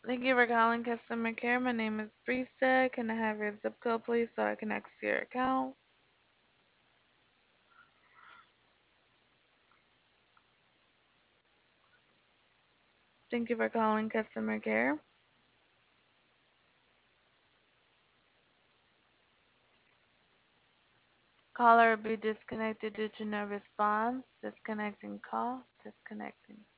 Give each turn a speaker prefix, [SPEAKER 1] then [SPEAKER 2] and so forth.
[SPEAKER 1] Thank you for calling customer care. My name is Brisa. Can I have your zip code, please, so I can access your account? Thank you for calling customer care. Caller will be disconnected due to no response. Disconnecting call. Disconnecting.